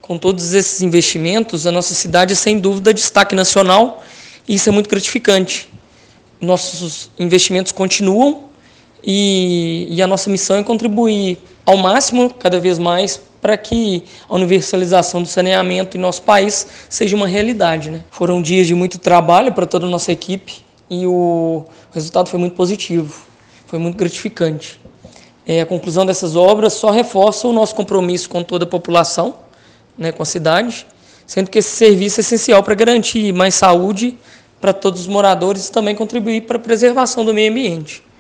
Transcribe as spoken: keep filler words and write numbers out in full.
Com todos esses investimentos, a nossa cidade é, sem dúvida, destaque nacional, e isso é muito gratificante. Nossos investimentos continuam e, e a nossa missão é contribuir ao máximo, cada vez mais, para que a universalização do saneamento em nosso país seja uma realidade, né? Foram dias de muito trabalho para toda a nossa equipe e o resultado foi muito positivo, foi muito gratificante. É, a conclusão dessas obras só reforça o nosso compromisso com toda a população, né, com a cidade, sendo que esse serviço é essencial para garantir mais saúde para todos os moradores e também contribuir para a preservação do meio ambiente.